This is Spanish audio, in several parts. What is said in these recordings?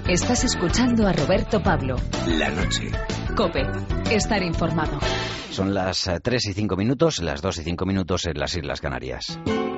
Estás escuchando a Roberto Pablo. La noche. COPE. Estar informado. Son las 3:05, las 2:05 en las Islas Canarias.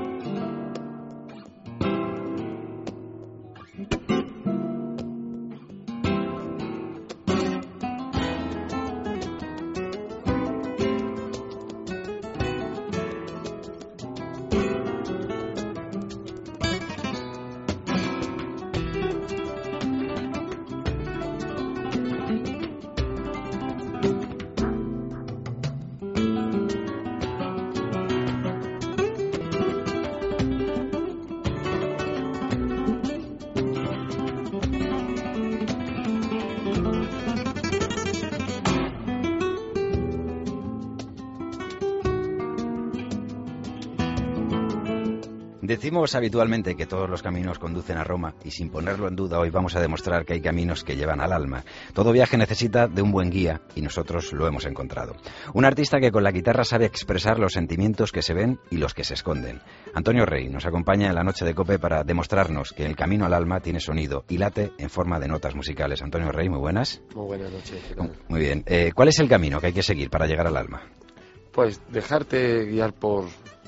Decimos habitualmente que todos los caminos conducen a Roma y sin ponerlo en duda hoy vamos a demostrar que hay caminos que llevan al alma. Todo viaje necesita de un buen guía y nosotros lo hemos encontrado. Un artista que con la guitarra sabe expresar los sentimientos que se ven y los que se esconden. Antonio Rey nos acompaña en la noche de COPE para demostrarnos que el camino al alma tiene sonido y late en forma de notas musicales. Antonio Rey, muy buenas. Muy buenas noches. ¿Qué tal? Muy bien. ¿Cuál es el camino que hay que seguir para llegar al alma? Pues dejarte guiar por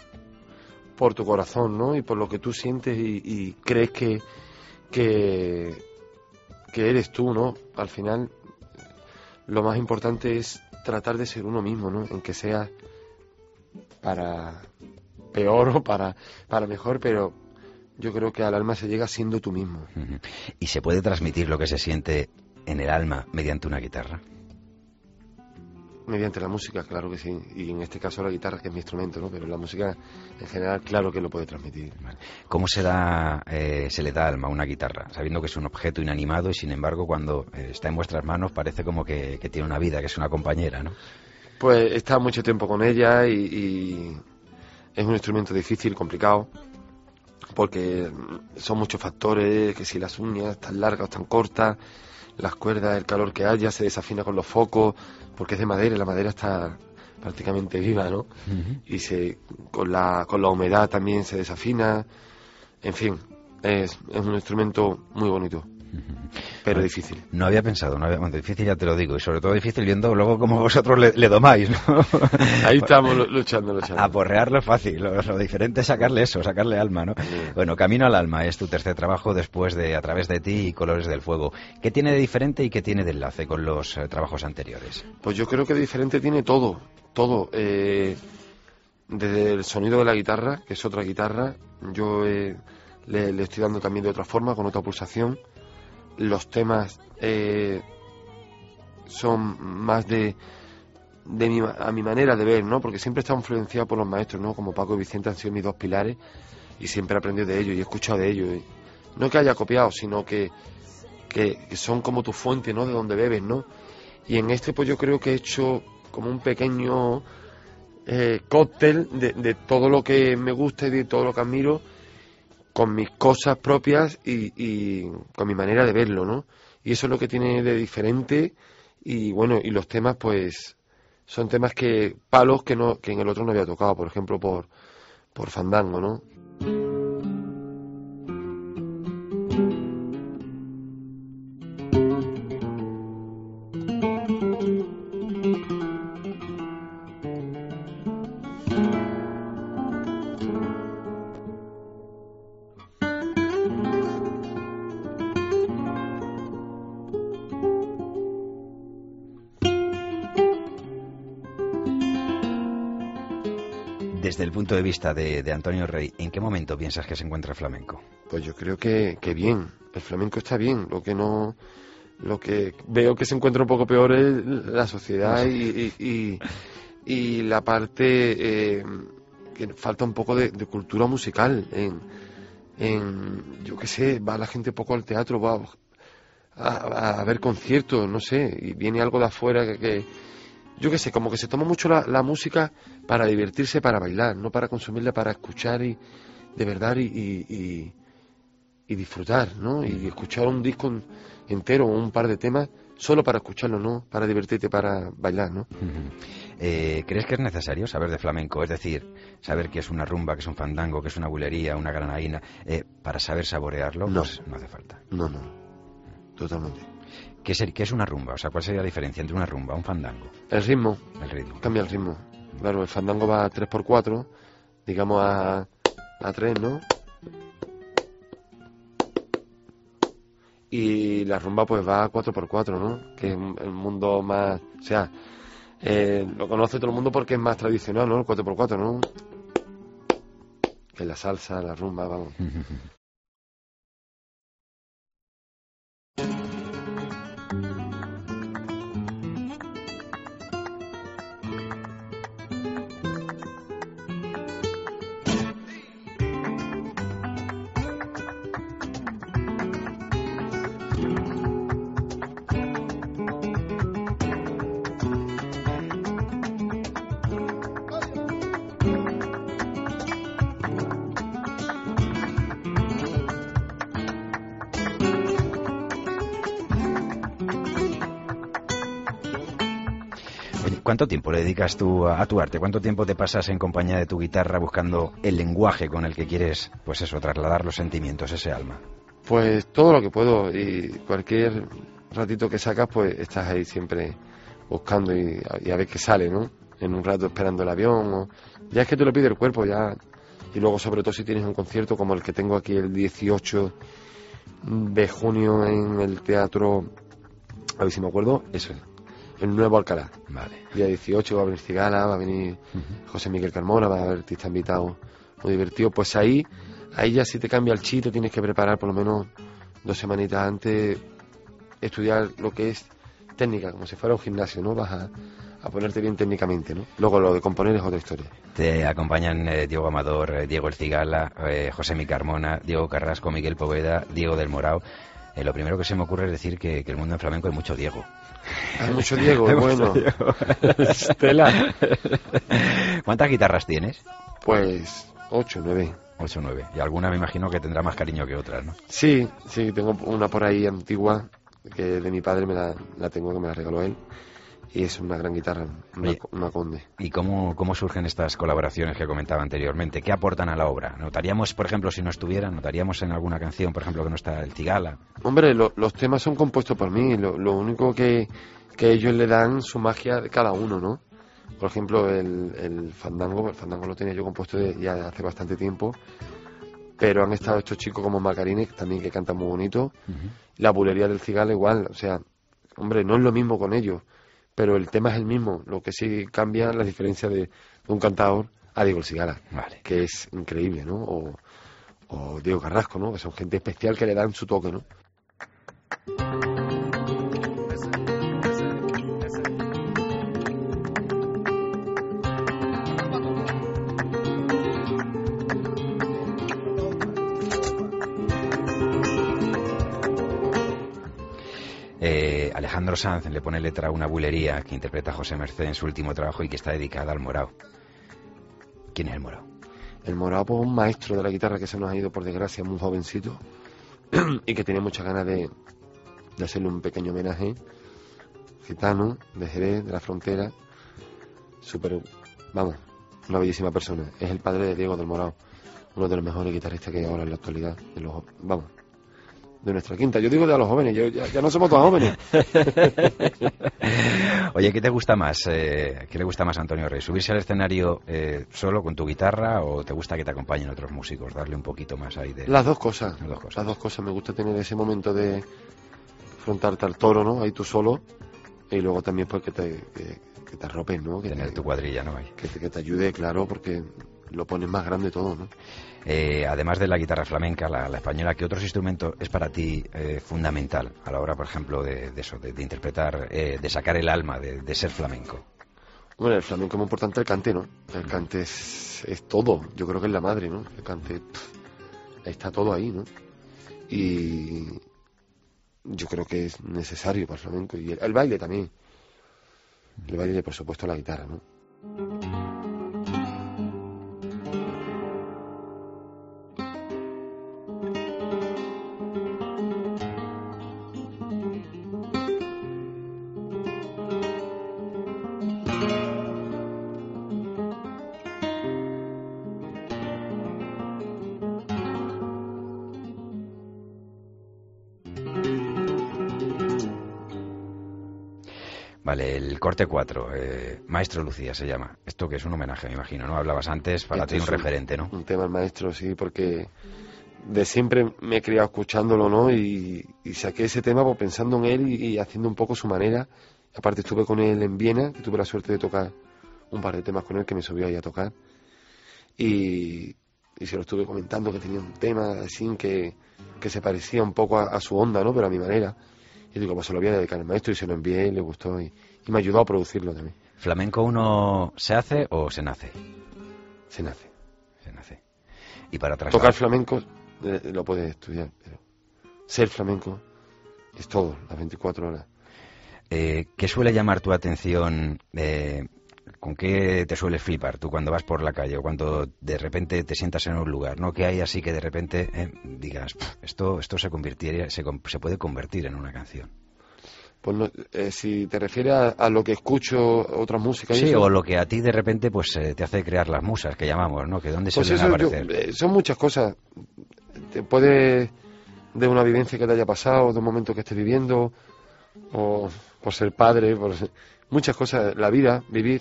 tu corazón, ¿no? Y por lo que tú sientes y crees que eres tú, ¿no? Al final, lo más importante es tratar de ser uno mismo, ¿no? En que sea para peor o para mejor, pero yo creo que al alma se llega siendo tú mismo. Uh-huh. ¿Y se puede transmitir lo que se siente en el alma mediante una guitarra? Mediante la música, claro que sí, y en este caso la guitarra, que es mi instrumento, ¿no? Pero la música en general, claro que lo puede transmitir. ¿Cómo se le da alma a una guitarra, sabiendo que es un objeto inanimado y sin embargo cuando está en vuestras manos parece como que tiene una vida, que es una compañera, ¿no? Pues he estado mucho tiempo con ella y es un instrumento difícil, complicado, porque son muchos factores, que si las uñas están largas o están cortas, las cuerdas, el calor que haya, se desafina con los focos, porque es de madera y la madera está prácticamente viva, ¿no? Uh-huh. Y con la humedad también se desafina. En fin, es un instrumento muy bonito, pero difícil. No había pensado, difícil ya te lo digo, y sobre todo difícil viendo luego cómo vosotros le domáis, ¿no? Ahí estamos luchando. Aporrearlo es fácil, lo diferente es sacarle alma, ¿no? Sí. Bueno, Camino al Alma es tu tercer trabajo después de A través de ti y Colores del Fuego. ¿Qué tiene de diferente y qué tiene de enlace con los trabajos anteriores? Pues yo creo que de diferente tiene todo. Desde el sonido de la guitarra, que es otra guitarra, yo le estoy dando también de otra forma, con otra pulsación. Los temas son más a mi manera de ver, ¿no? Porque siempre he estado influenciado por los maestros, ¿no? Como Paco y Vicente han sido mis dos pilares y siempre he aprendido de ellos y he escuchado de ellos. No que haya copiado, sino que son como tu fuente, ¿no? De donde bebes, ¿no? Y en este pues yo creo que he hecho como un pequeño cóctel de todo lo que me gusta y de todo lo que admiro, con mis cosas propias y con mi manera de verlo, ¿no? Y eso es lo que tiene de diferente. Y bueno, y los temas pues son temas palos que en el otro no había tocado, por ejemplo por Fandango, ¿no? Desde el punto de vista de Antonio Rey, ¿en qué momento piensas que se encuentra el flamenco? Pues yo creo que bien, el flamenco está bien, lo que veo que se encuentra un poco peor es la sociedad y la parte que falta un poco de cultura musical. Yo qué sé, va la gente poco al teatro, va a ver conciertos, no sé, y viene algo de afuera que yo qué sé, como que se toma mucho la música para divertirse, para bailar, no para consumirla, para escuchar y de verdad y disfrutar, ¿no? Y escuchar un disco entero o un par de temas solo para escucharlo, ¿no? Para divertirte, para bailar, ¿no? ¿Crees que es necesario saber de flamenco? Es decir, saber qué es una rumba, qué es un fandango, qué es una bulería, una granaína, para saber saborearlo, no. Pues no hace falta. No. totalmente. ¿Qué es una rumba? O sea, ¿cuál sería la diferencia entre una rumba, un fandango? El ritmo. El ritmo. Cambia el ritmo. Claro, el fandango va a 3x4, digamos a 3, ¿no? Y la rumba pues va a 4x4, ¿no? Que es el mundo más... O sea, lo conoce todo el mundo porque es más tradicional, ¿no? El 4x4, ¿no? Que la salsa, la rumba, vamos. ¿Cuánto tiempo le dedicas tú a tu arte? ¿Cuánto tiempo te pasas en compañía de tu guitarra buscando el lenguaje con el que quieres, pues eso, trasladar los sentimientos, ese alma? Pues todo lo que puedo, y cualquier ratito que sacas, pues estás ahí siempre buscando y a ver qué sale, ¿no? En un rato esperando el avión, o... ya es que te lo pide el cuerpo, ya. Y luego, sobre todo, si tienes un concierto como el que tengo aquí el 18 de junio en el teatro, a ver si me acuerdo, eso es, el Nuevo Alcalá. Vale. Día 18 va a venir Cigala, va a venir José Miguel Carmona, va a haber artistas invitados muy divertidos. Pues ahí ya si te cambia el chip, te tienes que preparar por lo menos 2 semanitas antes, estudiar lo que es técnica, como si fuera un gimnasio, ¿no? Vas a ponerte bien técnicamente, ¿no? Luego lo de componer es otra historia. Te acompañan Diego Amador, Diego El Cigala, José Miguel Carmona, Diego Carrasco, Miguel Poveda, Diego del Morao. Lo primero que se me ocurre es decir que el mundo en flamenco hay mucho Diego. Hay mucho Diego, Hay bueno. mucho Diego. Estela. ¿Cuántas guitarras tienes? Pues 8, 9. 8 o 9. Y alguna me imagino que tendrá más cariño que otras, ¿no? Sí, tengo una por ahí antigua, que de mi padre la tengo, que me la regaló él. Y es una gran guitarra, una Conde. ¿Y cómo surgen estas colaboraciones que comentaba anteriormente? ¿Qué aportan a la obra? ¿Notaríamos, por ejemplo, si no estuvieran, notaríamos en alguna canción, por ejemplo, que no está el Cigala? Hombre, los temas son compuestos por mí. Lo único que ellos le dan su magia de cada uno, ¿no? Por ejemplo, el fandango lo tenía yo compuesto ya de hace bastante tiempo. Pero han estado estos chicos como Macarines, también, que cantan muy bonito. La bulería del Cigala igual. O sea, hombre, no es lo mismo con ellos, pero el tema es el mismo. Lo que sí cambia la diferencia de un cantador a Diego El Cigala, vale, que es increíble, ¿no? O Diego Carrasco, ¿no? Que son gente especial que le dan su toque, ¿no? Alejandro Sanz le pone letra a una bulería que interpreta José Merced en su último trabajo y que está dedicada al Morao. ¿Quién es el Morao? El Morao, pues, un maestro de la guitarra que se nos ha ido, por desgracia, muy jovencito, y que tenía muchas ganas de hacerle un pequeño homenaje. Gitano, de Jerez, de la Frontera, vamos, una bellísima persona. Es el padre de Diego del Morao, uno de los mejores guitarristas que hay ahora en la actualidad, de nuestra quinta. Yo digo de a los jóvenes, ya no somos todos jóvenes. Oye, ¿qué te gusta más? ¿Qué le gusta más a Antonio Rey? ¿Subirse al escenario solo con tu guitarra o te gusta que te acompañen otros músicos? Darle un poquito más ahí de... Las dos cosas. Las dos cosas. Me gusta tener ese momento de afrontarte al toro, ¿no? Ahí tú solo. Y luego también pues que te arropes, ¿no? Tener tu cuadrilla, ¿no? Que te ayude, claro, porque lo pones más grande todo, ¿no? Además de la guitarra flamenca, la española, ¿qué otros instrumentos es para ti fundamental a la hora, por ejemplo, de interpretar, de sacar el alma, de ser flamenco? Bueno, el flamenco es muy importante, el cante, ¿no? El cante es todo, yo creo que es la madre, ¿no? El cante, está todo ahí, ¿no? Y yo creo que es necesario para el flamenco. Y el baile también. El baile, por supuesto, la guitarra, ¿no? Vale, el corte 4, Maestro Lucía se llama. Esto que es un homenaje, me imagino, ¿no? Hablabas antes, para ti un referente, ¿no? Un tema al maestro, sí, porque de siempre me he criado escuchándolo, ¿no? Y saqué ese tema pues, pensando en él y haciendo un poco su manera. Aparte estuve con él en Viena, que tuve la suerte de tocar un par de temas con él, que me subió ahí a tocar. Y se lo estuve comentando, que tenía un tema así que se parecía un poco a su onda, ¿no? Pero a mi manera. Y digo, pues se lo voy a dedicar al maestro y se lo envié, le gustó y me ayudó a producirlo también. ¿Flamenco uno se hace o se nace? Se nace. Se nace. Y para trasladar... Tocar flamenco lo puedes estudiar, pero ser flamenco es todo, las 24 horas. ¿Qué suele llamar tu atención? ¿Con qué te sueles flipar tú cuando vas por la calle o cuando de repente te sientas en un lugar, ¿no? Que hay así que de repente digas, esto se puede convertir en una canción. Pues no, si te refieres a lo que escucho, otras músicas... Sí, eso, o lo que a ti de repente pues te hace crear las musas, que llamamos, ¿no? Que dónde pues suelen aparecer. son muchas cosas. Te puede de una vivencia que te haya pasado, de un momento que estés viviendo, o por ser padre, muchas cosas. La vida, vivir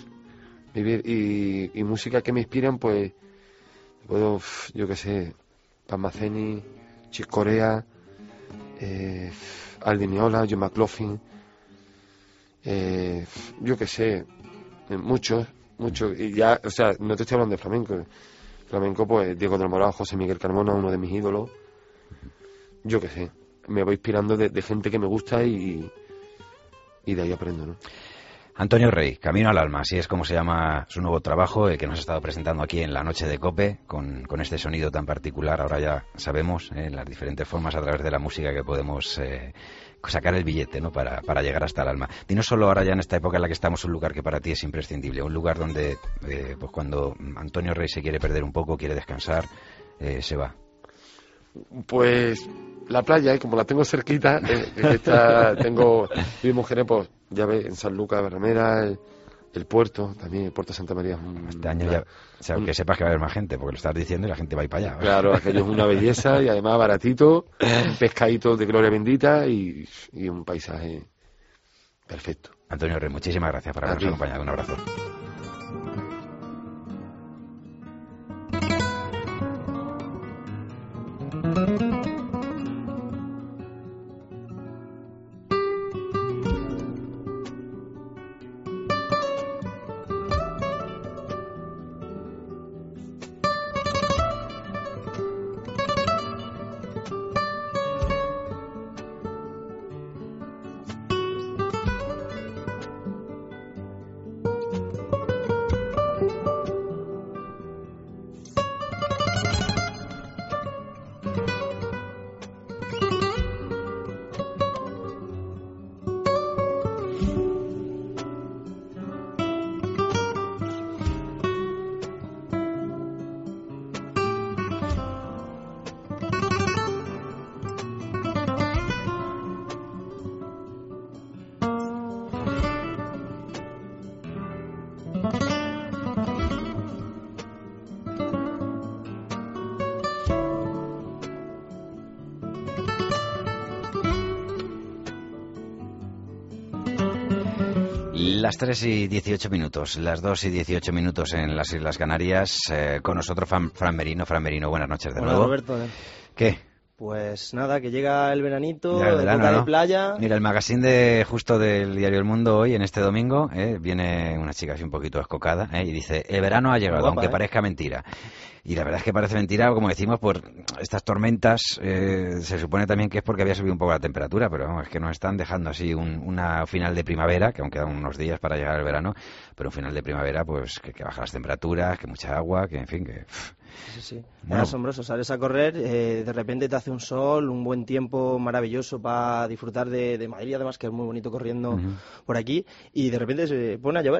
y música que me inspiran, pues puedo, yo qué sé, Paz Maceni, Chick Corea, Aldi Meola, John McLaughlin, yo qué sé, muchos, y ya, o sea, no te estoy hablando de flamenco, pues Diego del Moral, José Miguel Carmona, uno de mis ídolos, yo qué sé, me voy inspirando de gente que me gusta y de ahí aprendo, ¿no? Antonio Rey, Camino al Alma, así es como se llama su nuevo trabajo, el que nos ha estado presentando aquí en la noche de COPE, con este sonido tan particular. Ahora ya sabemos las diferentes formas a través de la música que podemos sacar el billete, ¿no? para llegar hasta el alma. Dinos solo ahora ya en esta época en la que estamos un lugar que para ti es imprescindible, un lugar donde pues cuando Antonio Rey se quiere perder un poco, quiere descansar, se va. Pues la playa, como la tengo cerquita, vivimos en pues ya ves, en San Lucas, Barrameda, el puerto, también el puerto de Santa María. Este año ya, o sea, que sepas que va a haber más gente, porque lo estás diciendo y la gente va a ir para allá. Claro, aquello es una belleza y además baratito, un pescadito de gloria bendita y un paisaje perfecto. Antonio Rey, muchísimas gracias por habernos acompañado. Un abrazo. Las 3 y 18 minutos, las 2 y 18 minutos en las Islas Canarias. Con nosotros Fran Merino. Fran Merino, buenas noches de nuevo. Hola, Roberto. ¿Qué? Pues nada, que llega el veranito, ya el verano, época ¿no? de playa. Mira, el magazine justo del diario El Mundo hoy, en este domingo, viene una chica así un poquito escocada, y dice, el verano ha llegado, guapa, aunque parezca mentira. Y la verdad es que parece mentira, como decimos, por estas tormentas, se supone también que es porque había subido un poco la temperatura, pero vamos, es que nos están dejando así una final de primavera, que aún quedan unos días para llegar al verano, pero un final de primavera, pues que baja las temperaturas, que mucha agua, que en fin, que... Sí. Bueno. Es asombroso, sales a correr, de repente te hace un sol, un buen tiempo maravilloso para disfrutar de Madrid, además que es muy bonito corriendo por aquí, y de repente se pone a llover.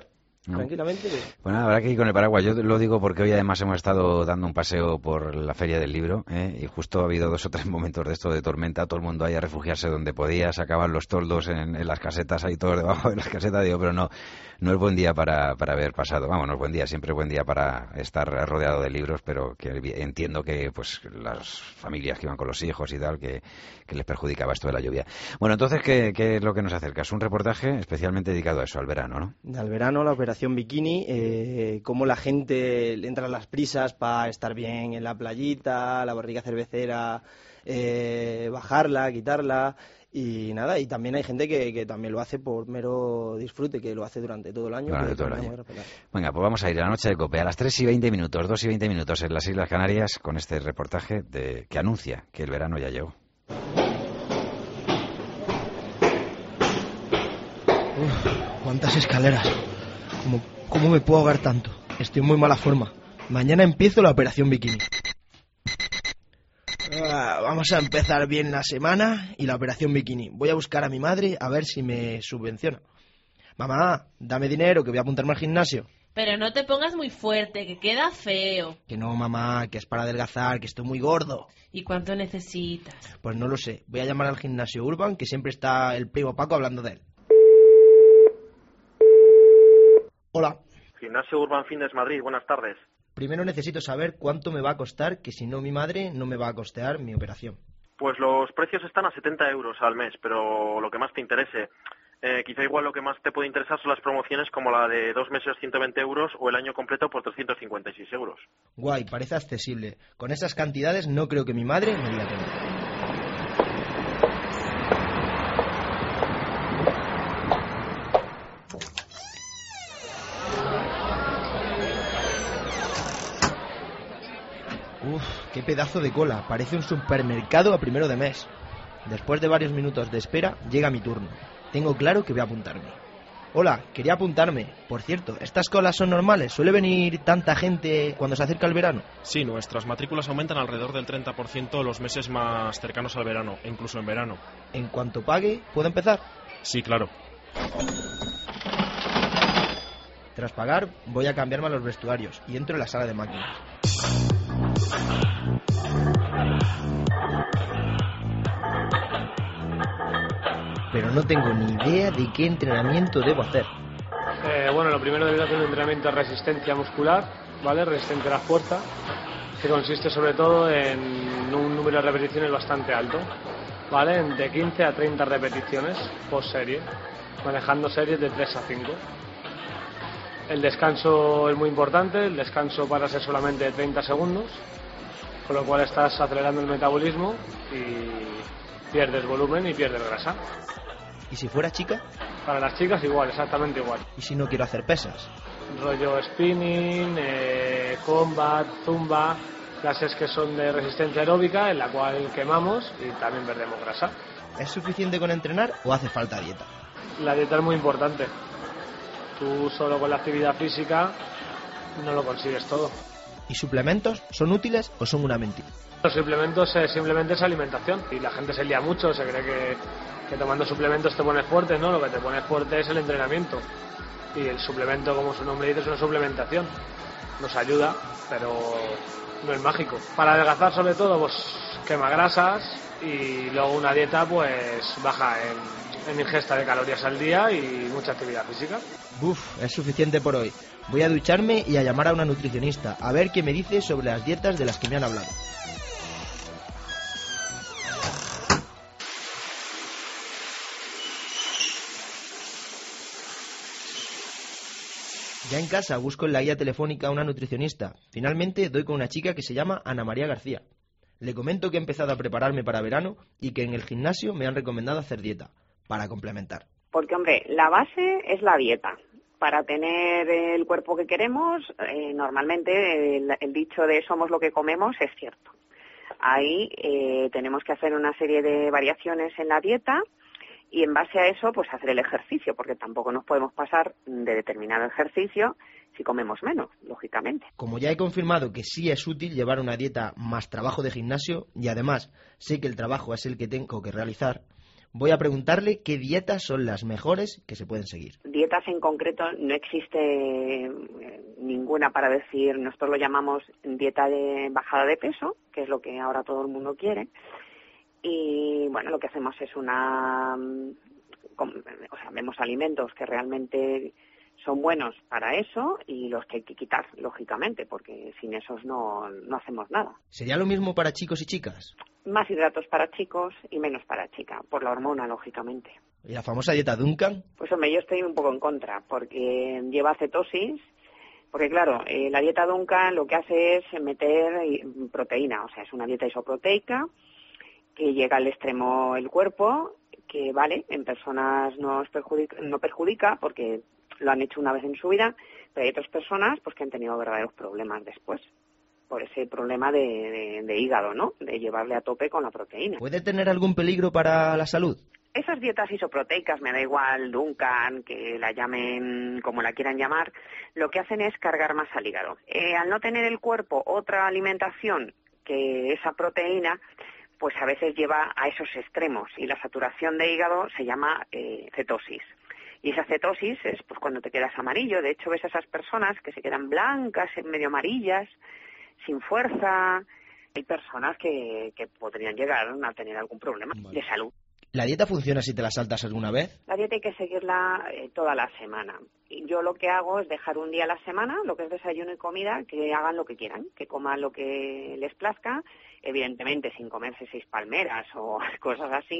No. Tranquilamente. Bueno, habrá que ir con el paraguas. Yo lo digo porque hoy además hemos estado dando un paseo por la Feria del Libro, y justo ha habido 2 o 3 momentos de esto de tormenta, todo el mundo ahí a refugiarse donde podía, sacaban los toldos en las casetas, ahí todos debajo de las casetas, digo, pero no es buen día para haber pasado, vamos, no es buen día, siempre es buen día para estar rodeado de libros, pero que entiendo que pues las familias que iban con los hijos y tal, que les perjudicaba esto de la lluvia. Bueno, entonces, ¿qué es lo que nos acercas? Un reportaje especialmente dedicado a eso, al verano, ¿no? Al verano, la operación bikini, cómo la gente le entran las prisas para estar bien en la playita, la barriga cervecera, bajarla, quitarla. Y nada, y también hay gente que también lo hace por mero disfrute, que lo hace durante todo el año. Durante todo el año. Venga, pues vamos a ir a la noche de COPE a las 3:20, 2:20 en las Islas Canarias, con este reportaje que anuncia que el verano ya llegó. ¿Cuántas escaleras? ¿Cómo me puedo ahogar tanto? Estoy en muy mala forma. Mañana empiezo la operación bikini. Vamos a empezar bien la semana y la operación bikini. Voy a buscar a mi madre a ver si me subvenciona. Mamá, dame dinero que voy a apuntarme al gimnasio. Pero no te pongas muy fuerte, que queda feo. Que no, mamá, que es para adelgazar, que estoy muy gordo. ¿Y cuánto necesitas? Pues no lo sé. Voy a llamar al gimnasio Urban, que siempre está el primo Paco hablando de él. Hola. Gimnasio Urban Fitness Madrid, buenas tardes. Primero necesito saber cuánto me va a costar, que si no mi madre no me va a costear mi operación. Pues los precios están a 70 euros al mes, pero lo que más te interese. Quizá igual lo que más te puede interesar son las promociones como la de 2 meses 120 euros o el año completo por 356 euros. Guay, parece accesible. Con esas cantidades no creo que mi madre me diga que no. Uf, qué pedazo de cola. Parece un supermercado a primero de mes. Después de varios minutos de espera, llega mi turno. Tengo claro que voy a apuntarme. Hola, quería apuntarme. Por cierto, ¿estas colas son normales? ¿Suele venir tanta gente cuando se acerca el verano? Sí, nuestras matrículas aumentan alrededor del 30% los meses más cercanos al verano, e incluso en verano. En cuanto pague, ¿puedo empezar? Sí, claro. Tras pagar, voy a cambiarme a los vestuarios y entro en la sala de máquinas. Pero no tengo ni idea de qué entrenamiento debo hacer. Bueno, lo primero debes hacer un entrenamiento de resistencia muscular, ¿vale? Resistente a la fuerza, que consiste sobre todo en un número de repeticiones bastante alto, ¿vale? De 15 a 30 repeticiones por serie, manejando series de 3 a 5. El descanso es muy importante, el descanso para ser solamente de 30 segundos, con lo cual estás acelerando el metabolismo y pierdes volumen y pierdes grasa. ¿Y si fuera chica? Para las chicas igual, exactamente igual. ¿Y si no quiero hacer pesas? Rollo spinning, combat, zumba, clases que son de resistencia aeróbica, en la cual quemamos y también perdemos grasa. ¿Es suficiente con entrenar o hace falta dieta? La dieta es muy importante. Tú solo con la actividad física no lo consigues todo. ¿Y suplementos son útiles o son una mentira? Los suplementos simplemente es alimentación y la gente se lía mucho, se cree que tomando suplementos te pones fuerte, ¿no? Lo que te pone fuerte es el entrenamiento y el suplemento, como su nombre dice, es una suplementación. Nos ayuda, pero no es mágico. Para adelgazar sobre todo, pues quema grasas y luego una dieta pues baja en ingesta de calorías al día y mucha actividad física. Buf, es suficiente por hoy. Voy a ducharme y a llamar a una nutricionista a ver qué me dice sobre las dietas de las que me han hablado. Ya en casa busco en la guía telefónica a una nutricionista. Finalmente doy con una chica que se llama Ana María García. Le comento que he empezado a prepararme para verano y que en el gimnasio me han recomendado hacer dieta, para complementar. Porque, hombre, la base es la dieta. Para tener el cuerpo que queremos, normalmente el dicho de somos lo que comemos es cierto. Ahí tenemos que hacer una serie de variaciones en la dieta y en base a eso pues hacer el ejercicio, porque tampoco nos podemos pasar de determinado ejercicio si comemos menos, lógicamente. Como ya he confirmado que sí es útil llevar una dieta más trabajo de gimnasio y además sé que el trabajo es el que tengo que realizar, Voy a preguntarle qué dietas son las mejores que se pueden seguir. Dietas en concreto no existe ninguna para decir, nosotros lo llamamos dieta de bajada de peso, que es lo que ahora todo el mundo quiere. Y bueno, lo que hacemos es vemos alimentos que realmente son buenos para eso y los que hay que quitar, lógicamente, porque sin esos no hacemos nada. ¿Sería lo mismo para chicos y chicas? Más hidratos para chicos y menos para chicas, por la hormona, lógicamente. ¿Y la famosa dieta Duncan? Pues hombre, yo estoy un poco en contra, porque lleva cetosis, porque claro, la dieta Duncan lo que hace es meter proteína, o sea, es una dieta isoproteica que llega al extremo el cuerpo, que vale, en personas no perjudica porque lo han hecho una vez en su vida, pero hay otras personas pues que han tenido verdaderos problemas después, por ese problema de hígado, ¿no? De llevarle a tope con la proteína. ¿Puede tener algún peligro para la salud? Esas dietas isoproteicas, me da igual, Duncan, que la llamen como la quieran llamar, lo que hacen es cargar más al hígado. Al no tener el cuerpo otra alimentación que esa proteína, pues a veces lleva a esos extremos y la saturación de hígado se llama cetosis. Y esa cetosis es pues cuando te quedas amarillo. De hecho, ves a esas personas que se quedan blancas, medio amarillas, sin fuerza. Hay personas que podrían llegar a tener algún problema de salud. ¿La dieta funciona si te la saltas alguna vez? La dieta hay que seguirla toda la semana. Y yo lo que hago es dejar un día a la semana, lo que es desayuno y comida, que hagan lo que quieran, que coman lo que les plazca, evidentemente sin comerse 6 palmeras o cosas así.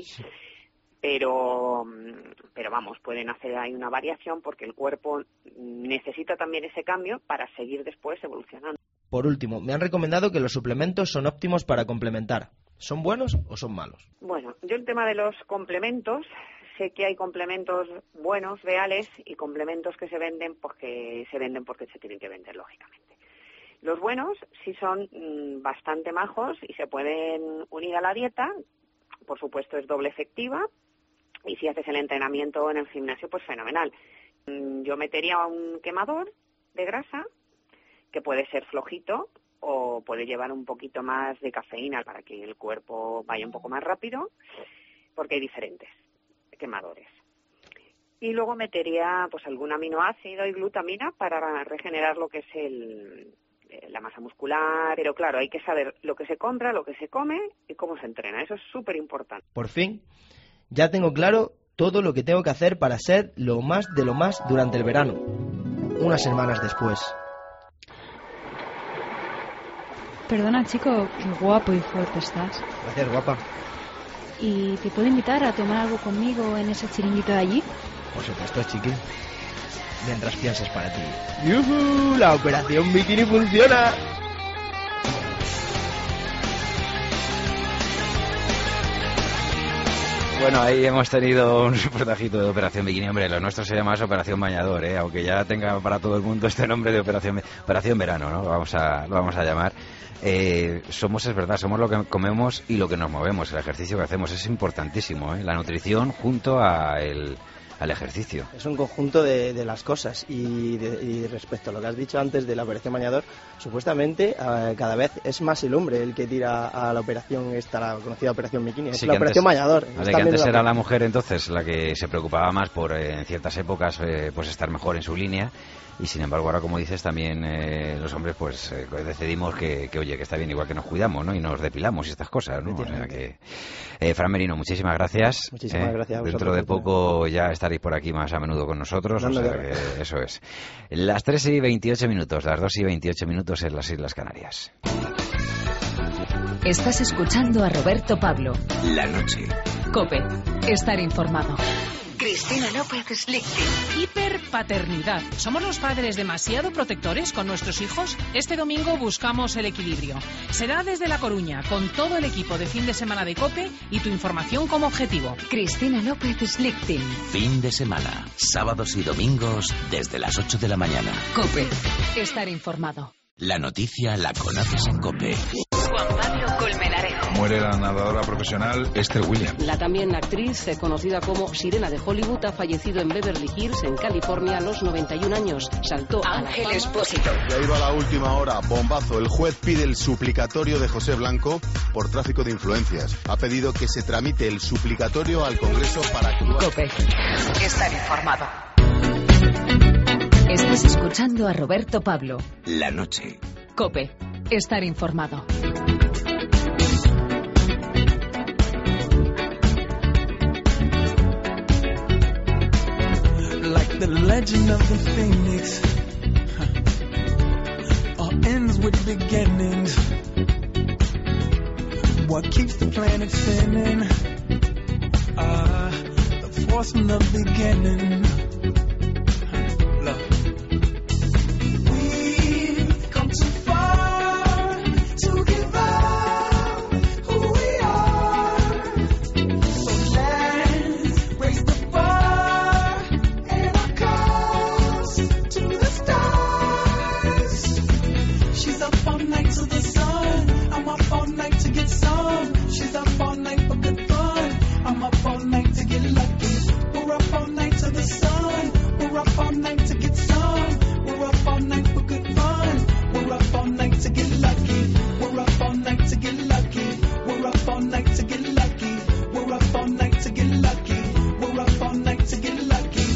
Pero vamos, pueden hacer ahí una variación porque el cuerpo necesita también ese cambio para seguir después evolucionando. Por último, me han recomendado que los suplementos son óptimos para complementar. ¿Son buenos o son malos? Bueno, yo el tema de los complementos, sé que hay complementos buenos, reales, y complementos que se venden porque se tienen que vender, lógicamente. Los buenos sí son bastante majos y se pueden unir a la dieta. Por supuesto, es doble efectiva. Y si haces el entrenamiento en el gimnasio, pues fenomenal. Yo metería un quemador de grasa, que puede ser flojito o puede llevar un poquito más de cafeína para que el cuerpo vaya un poco más rápido, porque hay diferentes quemadores. Y luego metería pues algún aminoácido y glutamina para regenerar lo que es la masa muscular. Pero claro, hay que saber lo que se compra, lo que se come y cómo se entrena. Eso es súper importante. Por fin, ya tengo claro todo lo que tengo que hacer para ser lo más de lo más durante el verano. Unas semanas después. Perdona, chico, qué guapo y fuerte estás. Gracias, guapa. ¿Y te puedo invitar a tomar algo conmigo en ese chiringuito de allí? Por supuesto, chiqui. Mientras pienses para ti. ¡Yujú! ¡La operación bikini funciona! Bueno, ahí hemos tenido un reportajito de Operación Bikini. Hombre, lo nuestro se llama más Operación Bañador, aunque ya tenga para todo el mundo este nombre de Operación Verano, ¿no? Lo vamos a llamar. Es verdad, somos lo que comemos y lo que nos movemos. El ejercicio que hacemos es importantísimo, la nutrición junto al ejercicio. Es un conjunto de las cosas y respecto a lo que has dicho antes de la operación bañador, supuestamente cada vez es más el hombre el que tira a la operación la conocida operación bikini, es la operación bañador. Que antes era la mujer entonces la que se preocupaba más por en ciertas épocas pues estar mejor en su línea. Y sin embargo ahora, como dices, también los hombres pues decidimos que oye, que está bien, igual que nos cuidamos, ¿no? Y nos depilamos y estas cosas, ¿no? O sea que Fran Merino, muchísimas gracias. Muchísimas gracias. Dentro de poco ya estaréis por aquí más a menudo con nosotros. O sea que eso es. Las 3:28 minutos, las 2:28 minutos en las Islas Canarias. Estás escuchando a Roberto Pablo. La noche. COPE. Estar informado. Cristina López Slichting. Hiperpaternidad. ¿Somos los padres demasiado protectores con nuestros hijos? Este domingo buscamos el equilibrio. Será desde La Coruña, con todo el equipo de fin de semana de COPE y tu información como objetivo. Cristina López Slichting. Fin de semana. Sábados y domingos desde las 8 de la mañana. COPE. Estar informado. La noticia la conoces en COPE. Juan Pablo Colmenarejo. Muere la nadadora profesional Esther Williams. La también actriz, conocida como Sirena de Hollywood, ha fallecido en Beverly Hills, en California, a los 91 años. Saltó Ángel Expósito. Ya iba la última hora, bombazo. El juez pide el suplicatorio de José Blanco por tráfico de influencias. Ha pedido que se tramite el suplicatorio al Congreso para actuar. COPE. Estar informado. Estás escuchando a Roberto Pablo. La noche. COPE. Estar informado. Like the legend of the phoenix, all ends with beginnings. What keeps the planet spinning? The force from the beginning. Look. We've come too far to give up who we are. So let's raise the bar and our cause to the stars. She's up all night to the sun. I'm up all night to get some. She's up all night for good fun. I'm up all night to get lucky. We're up all night to the sun. We're up all night to get some. We're up all night for good fun. We're up all night to get lucky. We're up all night to get lucky. We're up all night to get lucky. We're up all night to get lucky. We're up all night to get lucky.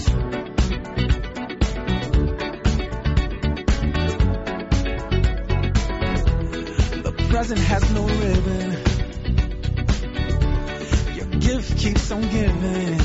The present has no ribbon. Your gift keeps on giving.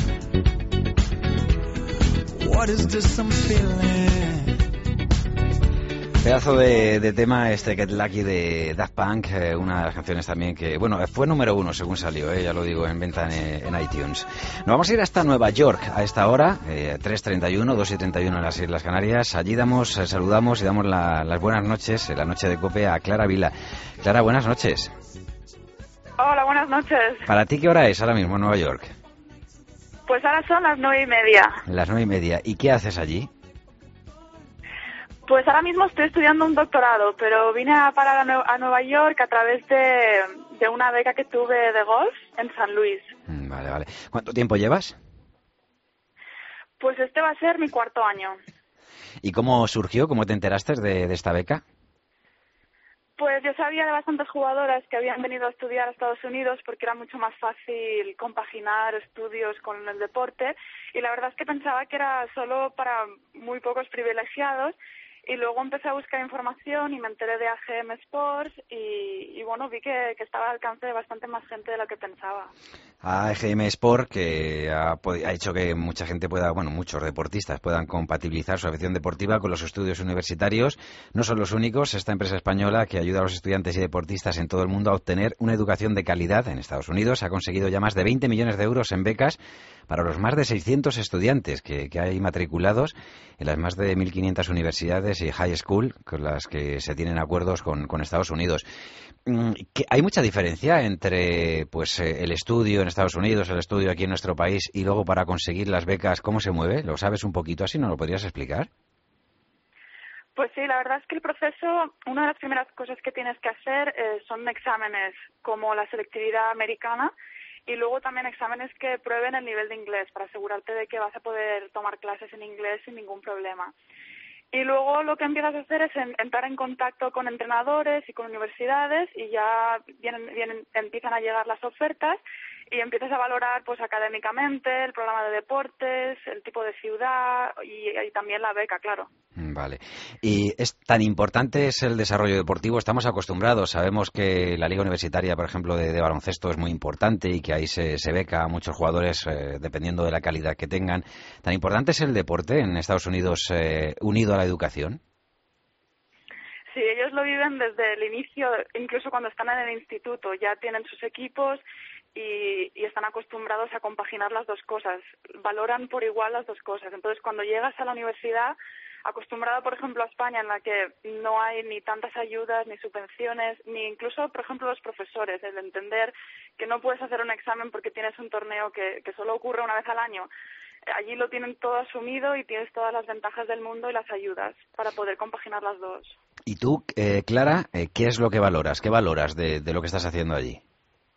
What is this I'm feeling? Pedazo de tema este Get Lucky de Daft Punk, una de las canciones también que, bueno, fue número 1 según salió, ya lo digo, en venta en iTunes. Nos vamos a ir hasta Nueva York a esta hora, 3:31, 2:31 en las Islas Canarias. Allí saludamos y damos las buenas noches, la noche de COPE, a Clara Vila. Clara, buenas noches. Hola, buenas noches. ¿Para ti qué hora es ahora mismo en Nueva York? Pues ahora son las 9:30. Las 9:30. ¿Y qué haces allí? Pues ahora mismo estoy estudiando un doctorado, pero vine a parar a Nueva York a través de una beca que tuve de golf en San Luis. Vale, vale. ¿Cuánto tiempo llevas? Pues este va a ser mi 4º año. ¿Y cómo surgió? ¿Cómo te enteraste de esta beca? Pues yo sabía de bastantes jugadoras que habían venido a estudiar a Estados Unidos porque era mucho más fácil compaginar estudios con el deporte, y la verdad es que pensaba que era solo para muy pocos privilegiados. Y luego empecé a buscar información y me enteré de AGM Sports y bueno, vi que estaba al alcance de bastante más gente de lo que pensaba. AGM Sport, que ha hecho que mucha gente pueda, bueno, muchos deportistas puedan compatibilizar su afición deportiva con los estudios universitarios. No son los únicos. Esta empresa española que ayuda a los estudiantes y deportistas en todo el mundo a obtener una educación de calidad en Estados Unidos ha conseguido ya más de 20 millones de euros en becas para los más de 600 estudiantes que hay matriculados en las más de 1.500 universidades y high school con las que se tienen acuerdos con Estados Unidos. ¿Hay mucha diferencia entre pues el estudio en Estados Unidos, el estudio aquí en nuestro país y luego para conseguir las becas? ¿Cómo se mueve? ¿Lo sabes un poquito así? ¿No lo podrías explicar? Pues sí, la verdad es que el proceso, una de las primeras cosas que tienes que hacer son exámenes como la selectividad americana, y luego también exámenes que prueben el nivel de inglés para asegurarte de que vas a poder tomar clases en inglés sin ningún problema. Y luego lo que empiezas a hacer es entrar en contacto con entrenadores y con universidades, y ya empiezan a llegar las ofertas y empiezas a valorar pues académicamente el programa de deportes, el tipo de ciudad y también la beca, claro. Vale. ¿Y es tan importante es el desarrollo deportivo? Estamos acostumbrados, sabemos que la liga universitaria, por ejemplo, de baloncesto es muy importante y que ahí se beca a muchos jugadores dependiendo de la calidad que tengan. ¿Tan importante es el deporte en Estados Unidos unido a la educación? Sí, ellos lo viven desde el inicio, incluso cuando están en el instituto, ya tienen sus equipos y están acostumbrados a compaginar las dos cosas, valoran por igual las dos cosas. Entonces, cuando llegas a la universidad, acostumbrado, por ejemplo, a España, en la que no hay ni tantas ayudas, ni subvenciones, ni incluso, por ejemplo, los profesores, el entender que no puedes hacer un examen porque tienes un torneo que solo ocurre una vez al año. Allí lo tienen todo asumido y tienes todas las ventajas del mundo y las ayudas para poder compaginar las dos. ¿Y tú, Clara, qué es lo que valoras? ¿Qué valoras de lo que estás haciendo allí?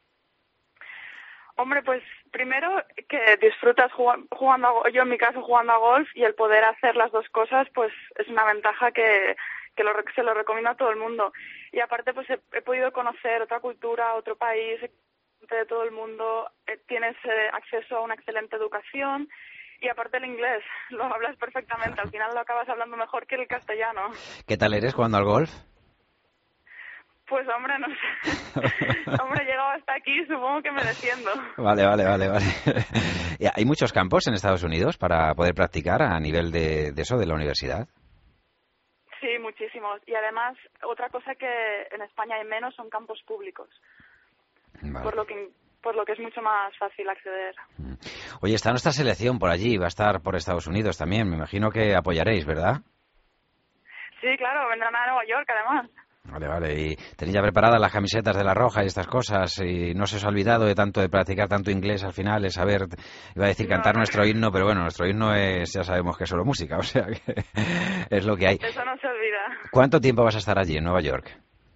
Hombre, pues primero que disfrutas yo en mi caso jugando a golf, y el poder hacer las dos cosas pues es una ventaja que se lo recomiendo a todo el mundo. Y aparte pues he podido conocer otra cultura, otro país, de todo el mundo, tienes acceso a una excelente educación, y aparte el inglés, lo hablas perfectamente, al final lo acabas hablando mejor que el castellano. ¿Qué tal eres jugando al golf? Pues hombre, no sé. Hombre, he llegado hasta aquí, supongo que me defiendo. Vale. ¿Y hay muchos campos en Estados Unidos para poder practicar a nivel de eso, de la universidad? Sí, muchísimos. Y además, otra cosa que en España hay menos son campos públicos. Vale. Por lo que es mucho más fácil acceder. Oye, está nuestra selección por allí, va a estar por Estados Unidos también. Me imagino que apoyaréis, ¿verdad? Sí, claro, vendrán a Nueva York, además. Vale. Y tenéis ya preparadas las camisetas de La Roja y estas cosas, y no se os ha olvidado de practicar tanto inglés al final, es saber, iba a decir cantar nuestro himno, pero bueno, nuestro himno es, ya sabemos que es solo música, o sea que es lo que hay. Eso no se olvida. ¿Cuánto tiempo vas a estar allí en Nueva York?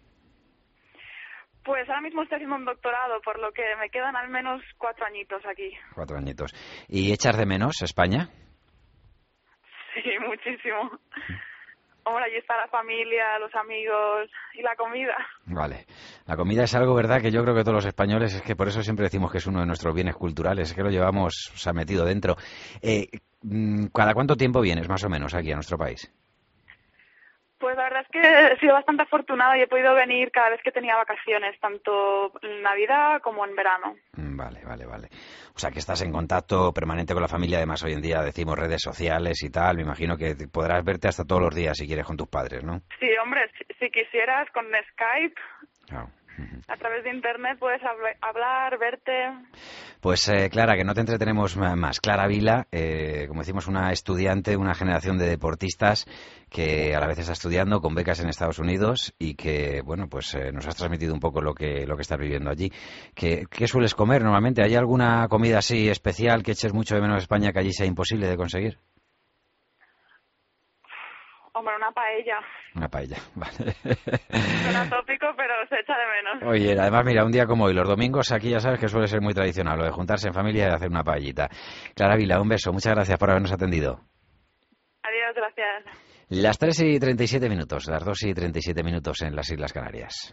Pues ahora mismo estoy haciendo un doctorado, por lo que me quedan al menos 4 añitos aquí. 4 añitos. ¿Y echas de menos España? Sí, muchísimo. Hombre, allí está la familia, los amigos y la comida. Vale. La comida es algo, ¿verdad?, que yo creo que todos los españoles, es que por eso siempre decimos que es uno de nuestros bienes culturales, es que lo llevamos, se ha metido dentro. ¿Cada cuánto tiempo vienes, más o menos, aquí a nuestro país? Pues la verdad es que he sido bastante afortunada y he podido venir cada vez que tenía vacaciones, tanto en Navidad como en verano. Vale. O sea, que estás en contacto permanente con la familia, además hoy en día decimos redes sociales y tal, me imagino que podrás verte hasta todos los días si quieres con tus padres, ¿no? Sí, hombre, si quisieras con Skype, Claro. a través de Internet puedes hablar, verte. Pues Clara, que no te entretenemos más. Clara Vila, como decimos, una estudiante, una generación de deportistas que a la vez está estudiando con becas en Estados Unidos y que, bueno, pues nos has transmitido un poco lo que estás viviendo allí. ¿Qué sueles comer normalmente? ¿Hay alguna comida así especial que eches mucho de menos en España que allí sea imposible de conseguir? Hombre, una paella. Una paella, vale. Suena tópico, pero se echa de menos. Oye, además, mira, un día como hoy, los domingos aquí ya sabes que suele ser muy tradicional, lo de juntarse en familia y hacer una paellita. Clara Vila, un beso, muchas gracias por habernos atendido. Adiós, gracias. Las 3:37 minutos, las 2:37 minutos en las Islas Canarias.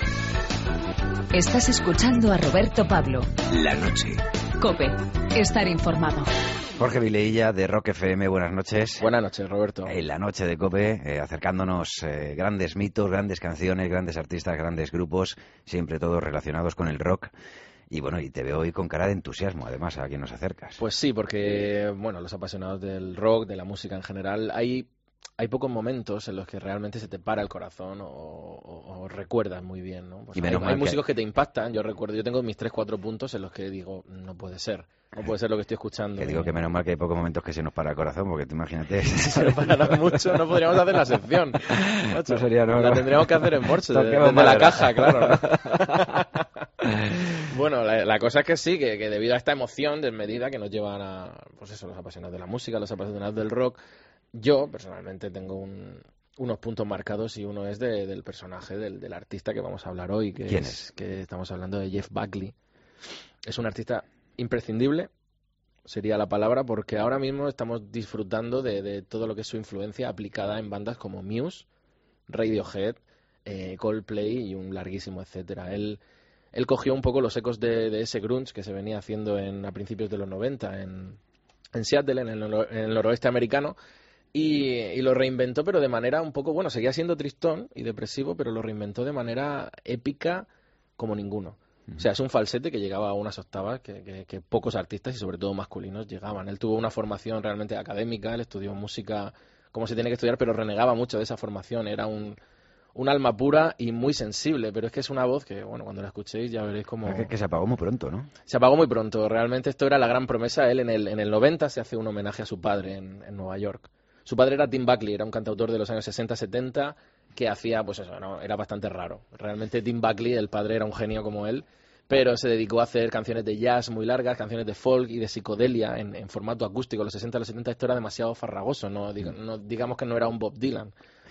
Estás escuchando a Roberto Pablo. La noche. COPE. Estar informado. Jorge Vileilla de Rock FM, buenas noches. Buenas noches, Roberto. En la noche de COPE, acercándonos grandes mitos, grandes canciones, grandes artistas, grandes grupos, siempre todos relacionados con el rock. Y bueno, y te veo hoy con cara de entusiasmo, además, a quien nos acercas. Pues sí, porque, bueno, los apasionados del rock, de la música en general, hay pocos momentos en los que realmente se te para el corazón o recuerdas muy bien, ¿no? Pues y menos hay músicos que te impactan. Yo tengo mis 3-4 puntos en los que digo, no puede ser lo que estoy escuchando. Que digo que menos mal que hay pocos momentos que se nos para el corazón, porque tú imagínate. Si se nos parara mucho, no podríamos hacer la sección. No sería, no, la tendríamos que hacer en Morse, desde la caja, claro, ¿no? Bueno, la cosa es que sí, que debido a esta emoción desmedida que nos llevan a, pues eso, los apasionados de la música, los apasionados del rock, yo personalmente tengo unos puntos marcados, y uno es del personaje, del artista que vamos a hablar hoy. ¿Quién es? Que estamos hablando de Jeff Buckley. Es un artista imprescindible, sería la palabra, porque ahora mismo estamos disfrutando de todo lo que es su influencia aplicada en bandas como Muse, Radiohead, Coldplay y un larguísimo etcétera. Él cogió un poco los ecos de ese grunge que se venía haciendo a principios de los 90 en Seattle, en el noroeste americano, y lo reinventó, pero de manera un poco, bueno, seguía siendo tristón y depresivo, pero lo reinventó de manera épica como ninguno. O sea, es un falsete que llegaba a unas octavas que pocos artistas, y sobre todo masculinos, llegaban. Él tuvo una formación realmente académica, él estudió música como se tiene que estudiar, pero renegaba mucho de esa formación. Era un alma pura y muy sensible, pero es que es una voz que, bueno, cuando la escuchéis ya veréis como... Que se apagó muy pronto, ¿no? Se apagó muy pronto. Realmente esto era la gran promesa. Él en el 90 se hace un homenaje a su padre en Nueva York. Su padre era Tim Buckley, era un cantautor de los años 60-70 que hacía, pues eso, no, era bastante raro. Realmente Tim Buckley, el padre, era un genio como él, pero se dedicó a hacer canciones de jazz muy largas, canciones de folk y de psicodelia en formato acústico. Los 60 los 70 esto era demasiado farragoso, no digamos que no era un Bob Dylan.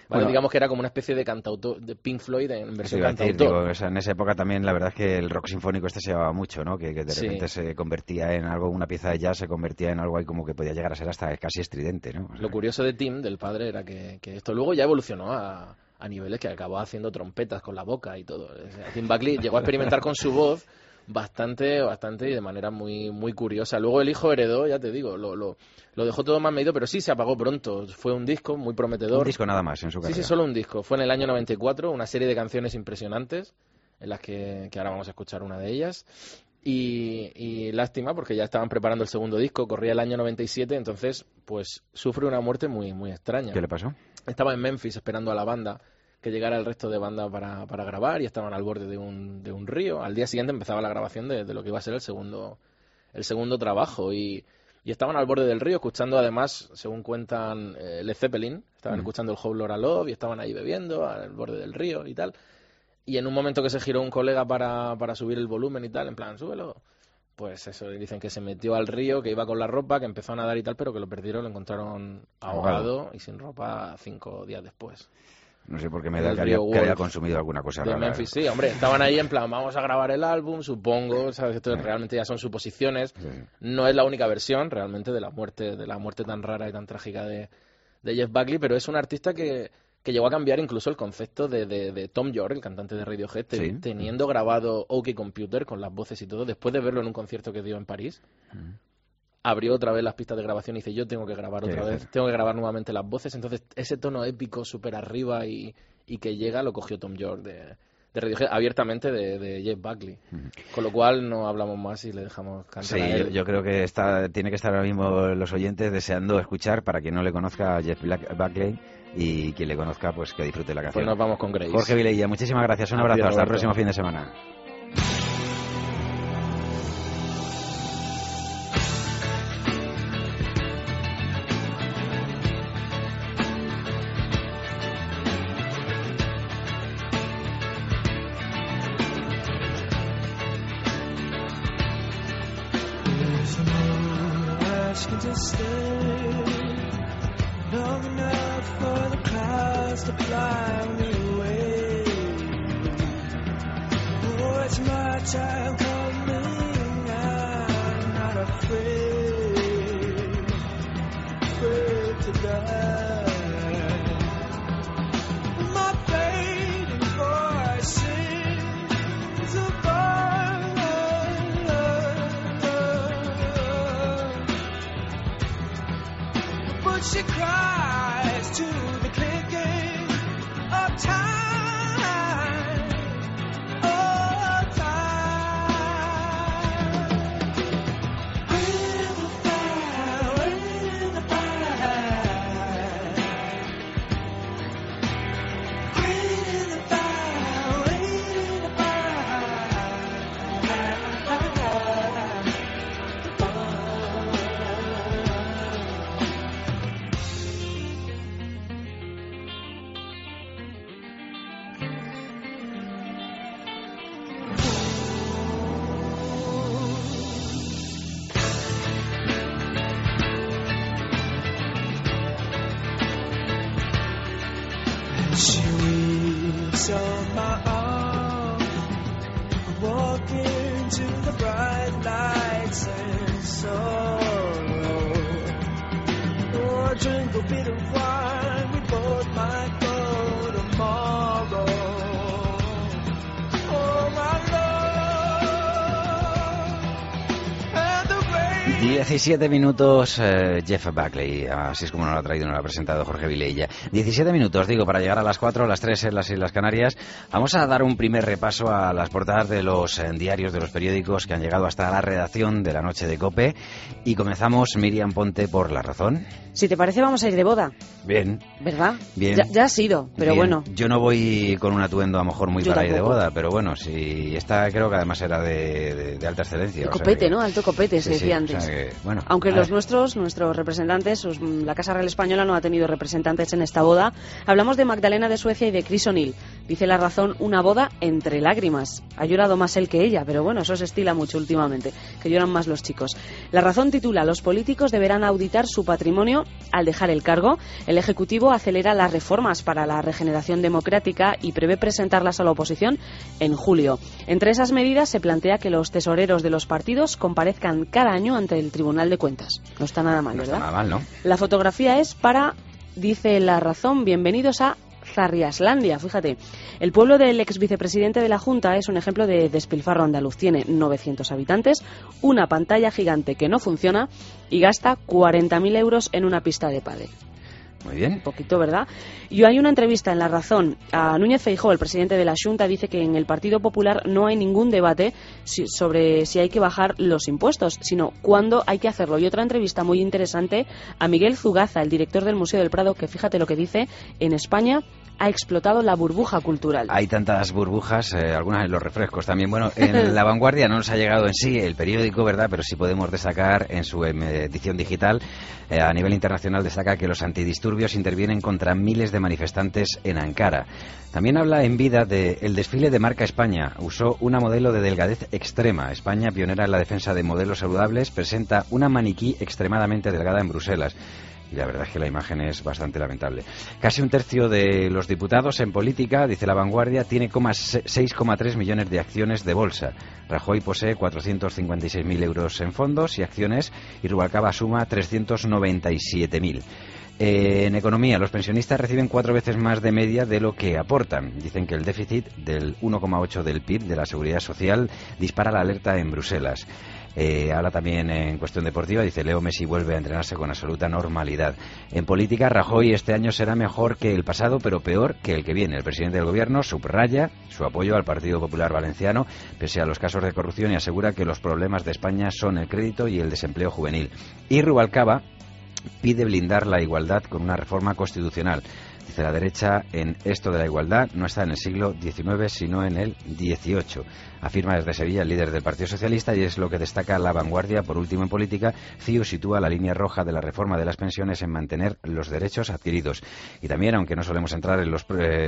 Vale, Bueno, digamos que era como una especie de cantautor, de Pink Floyd en Eso versión iba a decir, cantautor. digo, o sea, en esa época también la verdad es que el rock sinfónico se llevaba mucho, ¿no? Que de Sí. repente se convertía en algo, una pieza de jazz se convertía en algo ahí como que podía llegar a ser hasta casi estridente, ¿no? O sea, Lo curioso de Tim, del padre, era que esto luego ya evolucionó a niveles que acabó haciendo trompetas con la boca y todo. O sea, Tim Buckley llegó a experimentar con su voz bastante y de manera muy muy curiosa. Luego el hijo heredó, ya te digo, lo dejó todo más medido, pero sí se apagó pronto. Fue un disco muy prometedor. un disco nada más en su carrera. Sí, solo un disco. Fue en el año 94, una serie de canciones impresionantes, en las que ahora vamos a escuchar una de ellas. Y lástima, porque ya estaban preparando el segundo disco, corría el año 97, entonces pues sufre una muerte muy muy extraña. ¿Qué le pasó? Estaba en Memphis esperando a la banda que llegara el resto de banda para grabar y estaban al borde de un río. Al día siguiente empezaba la grabación de lo que iba a ser el segundo trabajo y estaban al borde del río escuchando, además, según cuentan, Led Zeppelin. Estaban escuchando el Whole Lotta Love y estaban ahí bebiendo al borde del río y tal. Y en un momento que se giró un colega para subir el volumen y tal, en plan, súbelo, pues eso, dicen que se metió al río, que iba con la ropa, que empezó a nadar y tal, pero que lo perdieron, lo encontraron ahogado y sin ropa 5 días después. No sé por qué me En da el que río había Wolf consumido alguna cosa de rara. Memphis, sí, hombre, estaban ahí en plan, vamos a grabar el álbum, supongo, ¿sabes? Esto realmente ya son suposiciones. No es la única versión, realmente, de la muerte tan rara y tan trágica de Jeff Buckley, pero es un artista que llegó a cambiar incluso el concepto de Tom York, el cantante de Radiohead, teniendo grabado OK Computer con las voces y todo, después de verlo en un concierto que dio en París. Abrió otra vez las pistas de grabación y dice, yo tengo que grabar otra vez, tengo que grabar nuevamente las voces. Entonces ese tono épico súper arriba y que llega lo cogió Tom York de Radiohead, abiertamente de Jeff Buckley. Con lo cual no hablamos más y le dejamos cantar a él. Yo creo que tiene que estar ahora mismo los oyentes deseando escuchar, para quien no le conozca, a Jeff Buckley, y quien le conozca, pues que disfrute la canción. Pues nos vamos con Grace. Jorge Vilella, muchísimas gracias, un A ti, abrazo, hasta el Roberto. próximo fin de semana. Asking to stay long enough for the clouds to fly me away. Oh, it's my time coming. I'm not afraid to die. My fading voice sings above. But she cries to the clicking of time, of time. Waiting in the fire, waiting in the fire. Waiting in the fire, waiting in the She weeps on my arm, walking to the bright lights and sorrow. Oh, drink a bit of wine, we both might go tomorrow. Oh, my love, and the rain. 17 minutos, Jeff Buckley, así es como nos lo ha traído, nos lo ha presentado Jorge Vilella. 17 minutos, digo, para llegar a las 4, a las 3 en las Islas Canarias. Vamos a dar un primer repaso a las portadas de los diarios, de los periódicos que han llegado hasta la redacción de la noche de COPE. Y comenzamos, Miriam Ponte, por La Razón. Si te parece, vamos a ir de boda, Bien, ¿verdad? bien. Ya ha sido, pero bien. bueno. Yo no voy con un atuendo a lo mejor muy Yo para ir de tampoco. boda, pero bueno, si esta creo que además era de alta excelencia. El o sea copete, que- ¿no? Alto copete, se Sí, decía sí, antes. o sea bueno. Aunque nuestros representantes, la Casa Real Española no ha tenido representantes en esta boda. Hablamos de Magdalena de Suecia y de Chris O'Neill. Dice La Razón, una boda entre lágrimas. Ha llorado más él que ella, pero bueno, eso se estila mucho últimamente, que lloran más los chicos. La Razón titula, los políticos deberán auditar su patrimonio al dejar el cargo. El Ejecutivo acelera las reformas para la regeneración democrática y prevé presentarlas a la oposición en julio. Entre esas medidas se plantea que los tesoreros de los partidos comparezcan cada año ante el Tribunal de Cuentas. No está nada mal, ¿verdad? No está nada mal, ¿no? La fotografía es para, dice La Razón, bienvenidos a Zarriaslandia, fíjate. El pueblo del ex vicepresidente de la Junta es un ejemplo de despilfarro andaluz. Tiene 900 habitantes, una pantalla gigante que no funciona y gasta 40.000 euros en una pista de pádel. Muy bien. Un poquito, ¿verdad? Y hay una entrevista en La Razón a Núñez Feijóo, el presidente de la Xunta, dice que en el Partido Popular no hay ningún debate sobre si hay que bajar los impuestos, sino cuándo hay que hacerlo. Y otra entrevista muy interesante a Miguel Zugaza, el director del Museo del Prado, que fíjate lo que dice, en España ha explotado la burbuja cultural. Hay tantas burbujas, algunas en los refrescos también. Bueno, en La Vanguardia no nos ha llegado en sí el periódico, ¿verdad? Pero sí podemos destacar en su edición digital, a nivel internacional, destaca que los antidisturbios intervienen contra miles de manifestantes en Ankara. También habla en Vida del desfile de marca España. Usó una modelo de delgadez extrema. España, pionera en la defensa de modelos saludables, presenta una maniquí extremadamente delgada en Bruselas. Y la verdad es que la imagen es bastante lamentable. Casi un tercio de los diputados en política, dice La Vanguardia, tiene 6,3 millones de acciones de bolsa. Rajoy posee 456.000 euros en fondos y acciones y Rubalcaba suma 397.000. En economía, los pensionistas reciben 4 veces más de media de lo que aportan. Dicen que el déficit del 1,8 del PIB de la Seguridad Social dispara la alerta en Bruselas. Habla también en cuestión deportiva, dice Leo Messi vuelve a entrenarse con absoluta normalidad. En política, Rajoy este año será mejor que el pasado, pero peor que el que viene. El presidente del gobierno subraya su apoyo al Partido Popular Valenciano, pese a los casos de corrupción, y asegura que los problemas de España son el crédito y el desempleo juvenil. Y Rubalcaba pide blindar la igualdad con una reforma constitucional. Dice la derecha, en esto de la igualdad no está en el siglo XIX, sino en el XVIII. Afirma desde Sevilla el líder del Partido Socialista, y es lo que destaca La Vanguardia. Por último, en política, CiU sitúa la línea roja de la reforma de las pensiones en mantener los derechos adquiridos. Y también, aunque no solemos entrar en las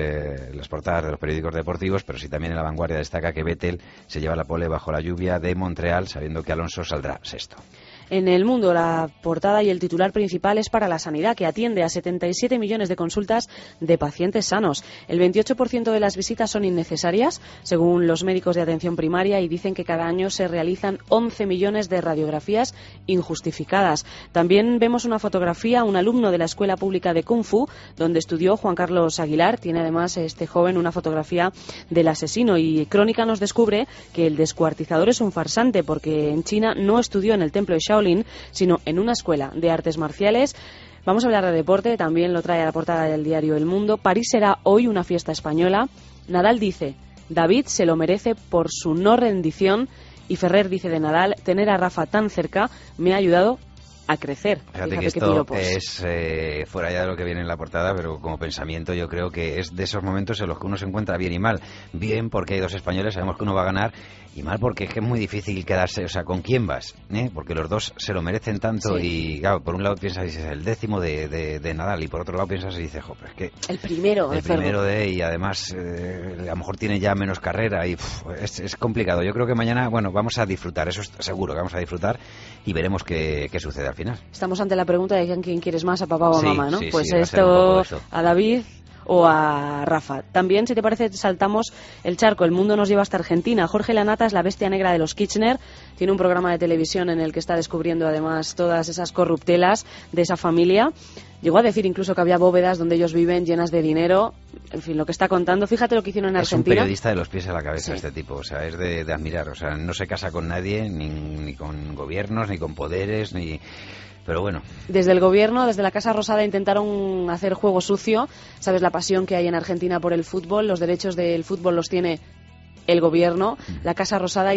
portadas de los periódicos deportivos, pero sí también en La Vanguardia destaca que Vettel se lleva la pole bajo la lluvia de Montreal, sabiendo que Alonso saldrá sexto. En El Mundo, la portada y el titular principal es para la sanidad, que atiende a 77 millones de consultas de pacientes sanos. El 28% de las visitas son innecesarias, según los médicos de atención primaria, y dicen que cada año se realizan 11 millones de radiografías injustificadas. También vemos una fotografía, un alumno de la Escuela Pública de Kung Fu, donde estudió Juan Carlos Aguilar. Tiene además este joven una fotografía del asesino, y Crónica nos descubre que el descuartizador es un farsante, porque en China no estudió en el templo de Shaolin, sino en una escuela de artes marciales. Vamos a hablar de deporte, también lo trae a la portada del diario El Mundo. París será hoy una fiesta española. Nadal dice, David se lo merece por su no rendición, y Ferrer dice de Nadal, tener a Rafa tan cerca me ha ayudado a crecer. Fíjate que esto es fuera ya de lo que viene en la portada, pero como pensamiento yo creo que es de esos momentos en los que uno se encuentra bien y mal. Bien porque hay dos españoles, sabemos que uno va a ganar, y mal porque es que es muy difícil quedarse, o sea, ¿con quién vas? Porque los dos se lo merecen tanto, sí. Y claro, por un lado piensas y dices el décimo de Nadal, y por otro lado piensas y dices, pero es que el primero y además a lo mejor tiene ya menos carrera y es complicado. Yo creo que mañana, bueno, vamos a disfrutar, eso es seguro que vamos a disfrutar, y veremos qué sucede al final. Estamos ante la pregunta de quién quieres más, a papá o a mamá, ¿no? Sí, pues sí, esto a David o a Rafa. También, si te parece, saltamos el charco. El Mundo nos lleva hasta Argentina. Jorge Lanata es la bestia negra de los Kirchner. Tiene un programa de televisión en el que está descubriendo además todas esas corruptelas de esa familia. Llegó a decir incluso que había bóvedas donde ellos viven llenas de dinero. En fin, lo que está contando. Fíjate lo que hicieron en Argentina. Es un periodista de los pies a la cabeza, este tipo. O sea, es de admirar. O sea, no se casa con nadie, ni con gobiernos, ni con poderes, ni... Pero bueno. Desde el gobierno, desde la Casa Rosada, intentaron hacer juego sucio. Sabes la pasión que hay en Argentina por el fútbol. Los derechos del fútbol los tiene el gobierno, la Casa Rosada, y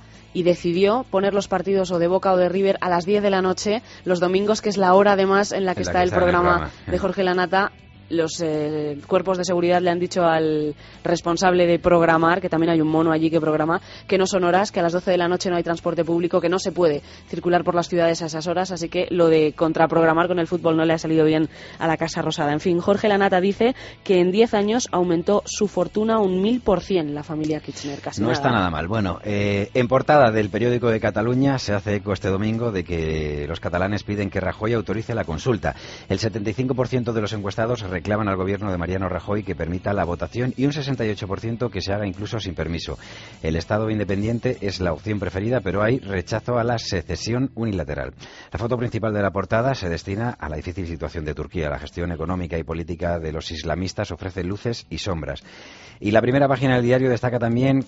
decidió poner los partidos o de Boca o de River a las 10 de la noche, los domingos, que es la hora además en la que está el programa de Jorge Lanata. los cuerpos de seguridad le han dicho al responsable de programar, que también hay un mono allí que programa, que no son horas, que a las 12 de la noche no hay transporte público, que no se puede circular por las ciudades a esas horas, así que lo de contraprogramar con el fútbol no le ha salido bien a la Casa Rosada. En fin, Jorge Lanata dice que en 10 años aumentó su fortuna un 1000% la familia Kirchner. Casi no está nada mal. Bueno, en portada del periódico de Cataluña se hace eco este domingo de que los catalanes piden que Rajoy autorice la consulta. El 75% de los encuestados reclaman al gobierno de Mariano Rajoy que permita la votación y un 68% que se haga incluso sin permiso. El Estado independiente es la opción preferida, pero hay rechazo a la secesión unilateral. La foto principal de la portada se destina a la difícil situación de Turquía. La gestión económica y política de los islamistas ofrece luces y sombras. Y la primera página del diario destaca también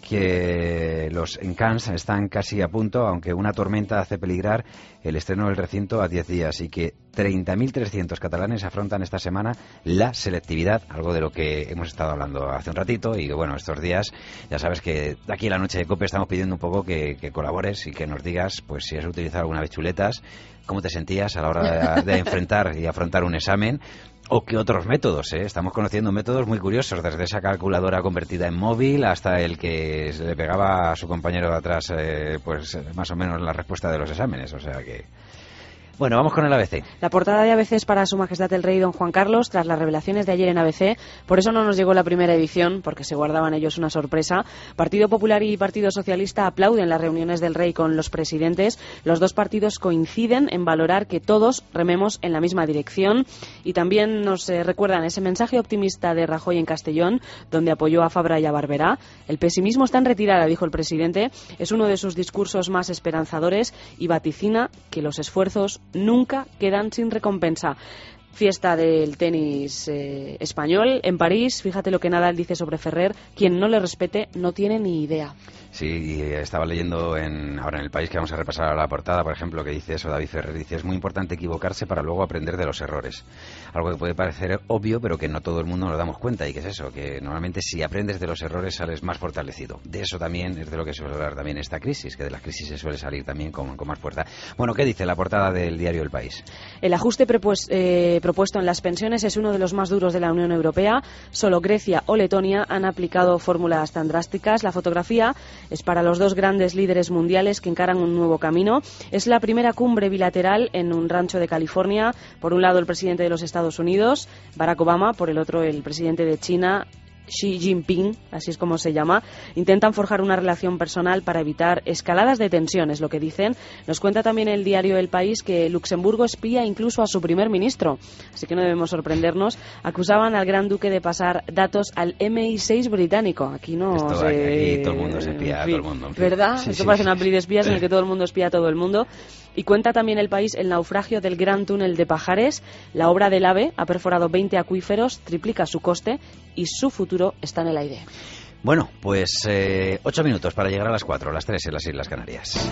que los Encants están casi a punto, aunque una tormenta hace peligrar el estreno del recinto a 10 días y que 30.300 catalanes afrontan esta semana la selectividad, algo de lo que hemos estado hablando hace un ratito y que, bueno, estos días ya sabes que aquí en la noche de COPE estamos pidiendo un poco que colabores y que nos digas pues si has utilizado alguna vez chuletas, cómo te sentías a la hora de enfrentar y afrontar un examen. O qué otros métodos, ¿eh? Estamos conociendo métodos muy curiosos, desde esa calculadora convertida en móvil hasta el que se le pegaba a su compañero de atrás, pues más o menos la respuesta de los exámenes. O sea que... Bueno, vamos con el ABC. La portada de ABC es para Su Majestad el Rey Don Juan Carlos, tras las revelaciones de ayer en ABC. Por eso no nos llegó la primera edición, porque se guardaban ellos una sorpresa. Partido Popular y Partido Socialista aplauden las reuniones del Rey con los presidentes. Los dos partidos coinciden en valorar que todos rememos en la misma dirección. Y también nos recuerdan ese mensaje optimista de Rajoy en Castellón, donde apoyó a Fabra y a Barberá. El pesimismo está en retirada, dijo el presidente. Es uno de sus discursos más esperanzadores y vaticina que los esfuerzos nunca quedan sin recompensa. Fiesta del tenis español en París. Fíjate lo que Nadal dice sobre Ferrer: quien no le respete no tiene ni idea. Sí, estaba leyendo ahora en El País, que vamos a repasar la portada, por ejemplo, que dice eso, David Ferrer dice: es muy importante equivocarse para luego aprender de los errores. Algo que puede parecer obvio, pero que no todo el mundo nos damos cuenta. ¿Y qué es eso? Que normalmente si aprendes de los errores sales más fortalecido. De eso también es de lo que suele hablar también esta crisis, que de la crisis se suele salir también con más fuerza. Bueno, ¿qué dice la portada del diario El País? El ajuste propuesto en las pensiones es uno de los más duros de la Unión Europea. Solo Grecia o Letonia han aplicado fórmulas tan drásticas. La fotografía es para los dos grandes líderes mundiales que encaran un nuevo camino. Es la primera cumbre bilateral en un rancho de California. Por un lado el presidente de los Estados Unidos, Barack Obama, por el otro el presidente de China, Xi Jinping, así es como se llama. Intentan forjar una relación personal para evitar escaladas de tensión, es lo que dicen. Nos cuenta también el diario El País que Luxemburgo espía incluso a su primer ministro, así que no debemos sorprendernos. Acusaban al gran duque de pasar datos al MI6 británico. Aquí no aquí todo el mundo se espía a todo el mundo. ¿Verdad? Sí, Esto sí, parece sí. una peli de espías en el que todo el mundo espía a todo el mundo. Y cuenta también El País el naufragio del Gran Túnel de Pajares. La obra del AVE ha perforado 20 acuíferos, triplica su coste y su futuro está en el aire. Bueno, pues 8 minutos para llegar a las 4, las 3 en las Islas Canarias.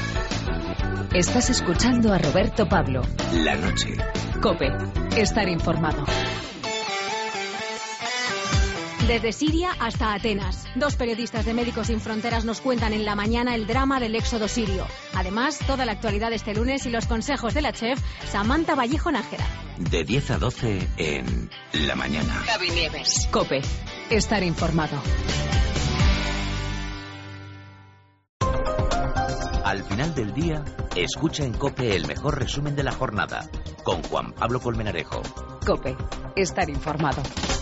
Estás escuchando a Roberto Pablo. La noche. COPE. Estar informado. Desde Siria hasta Atenas, dos periodistas de Médicos Sin Fronteras nos cuentan en la mañana el drama del éxodo sirio. Además, toda la actualidad de este lunes y los consejos de la chef Samantha Vallejo Nájera. De 10 a 12 en La Mañana. Gaby Nieves. COPE. Estar informado. Al final del día, escucha en COPE el mejor resumen de la jornada con Juan Pablo Colmenarejo. COPE. Estar informado.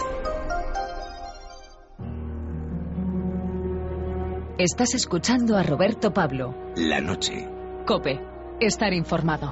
Estás escuchando a Roberto Pablo. La noche. COPE. Estar informado.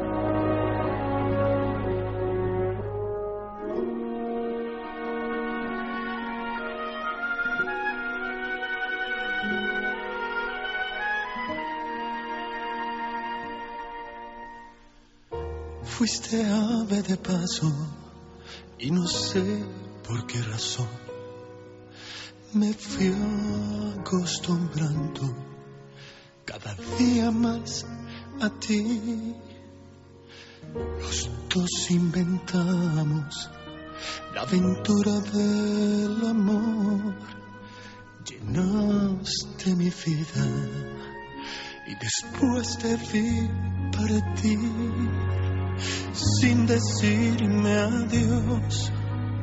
Fuiste ave de paso y no sé por qué razón me fui acostumbrando cada día más a ti. Los dos inventamos la aventura del amor. Llenaste mi vida y después te vi partir sin decirme adiós.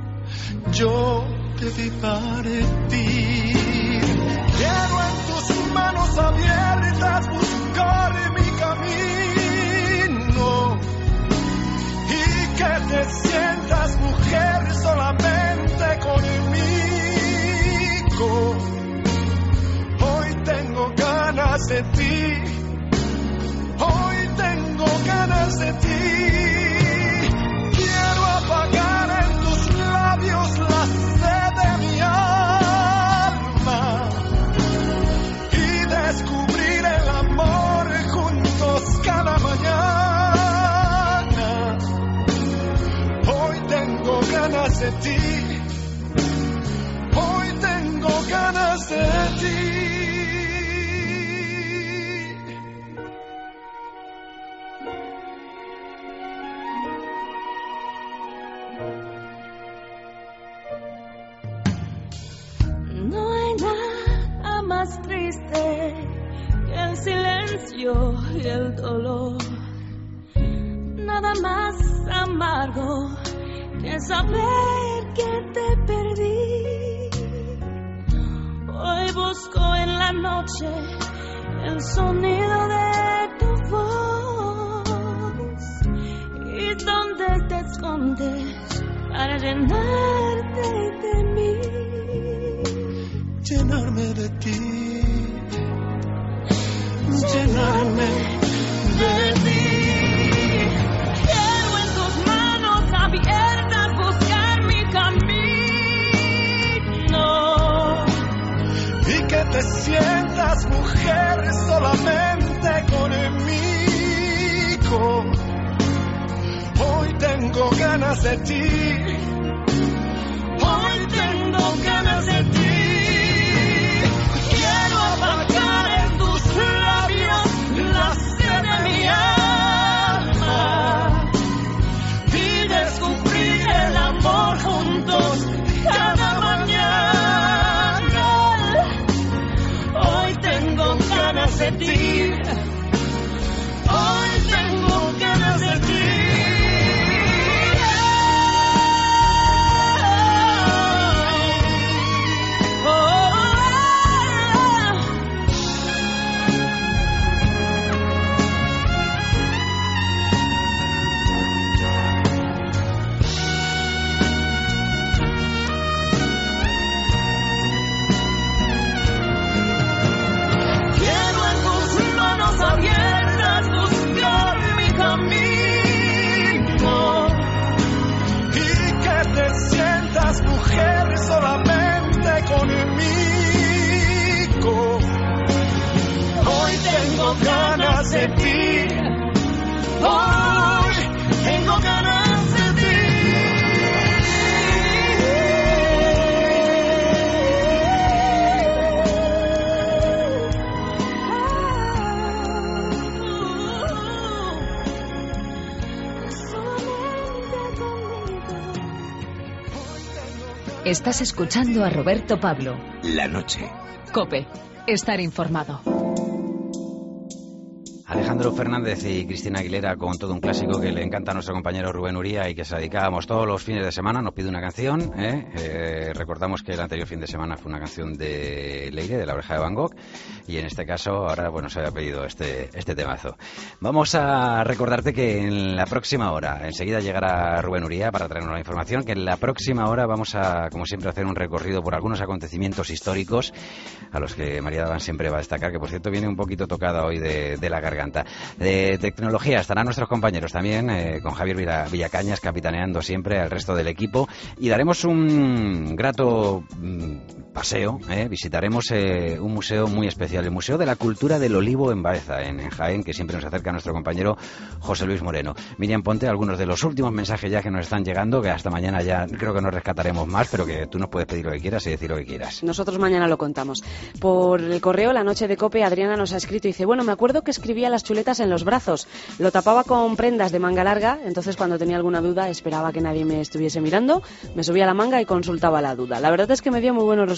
yo debí partir. Quiero en tus manos abiertas buscar mi camino y que te sientas mujer solamente conmigo. Hoy tengo ganas de ti, hoy tengo ganas de ti. Quiero apagar en tus labios la sed de mi alma y descubrir el amor juntos cada mañana. Hoy tengo ganas de ti, hoy tengo ganas de ti. No hay nada más triste que el silencio y el dolor. Nada más amargo que saber que te perdí. Hoy busco en la noche el sonido de tu voz y donde te escondes para llenarte de mí. Llenarme de ti, llenarme de ti. Quiero en tus manos abiertas buscar mi camino Y que te sientas mujer solamente conmigo. Hoy tengo ganas de ti, hoy tengo ganas de ti. Quiero apagar en tus labios la sed de mi alma y descubrir el amor juntos cada mañana. Hoy tengo ganas de ti, hoy tengo ganas de ti. Mujer solamente conmigo. Hoy tengo ganas de ti, hoy tengo ganas de ti. Estás escuchando a Roberto Pablo. La noche. COPE. Estar informado. Alejandro Fernández y Cristina Aguilera con todo un clásico que le encanta a nuestro compañero Rubén Uría y que se dedicábamos todos los fines de semana. Nos pide una canción. Recordamos que el anterior fin de semana fue una canción de Leire, de La Oreja de Van Gogh, y en este caso ahora se había pedido este temazo. Vamos a recordarte que en la próxima hora, enseguida llegará Rubén Uría para traernos la información, que en la próxima hora vamos a, como siempre, hacer un recorrido por algunos acontecimientos históricos a los que María Daván siempre va a destacar, que por cierto viene un poquito tocada hoy de la garganta. De tecnología estarán nuestros compañeros también, con Javier Villacañas capitaneando siempre al resto del equipo, y daremos un grato paseo. Visitaremos un museo muy especial, el Museo de la Cultura del Olivo en Baeza, en Jaén, que siempre nos acerca nuestro compañero José Luis Moreno. Miriam, ponte algunos de los últimos mensajes ya que nos están llegando, que hasta mañana ya creo que nos rescataremos más, pero que tú nos puedes pedir lo que quieras y decir lo que quieras. Nosotros mañana lo contamos. Por el correo, La Noche de Cope, Adriana nos ha escrito y dice: bueno, me acuerdo que escribía las chuletas en los brazos, lo tapaba con prendas de manga larga, entonces cuando tenía alguna duda esperaba que nadie me estuviese mirando, me subía la manga y consultaba la duda. La verdad es que me dio muy buenos resultados.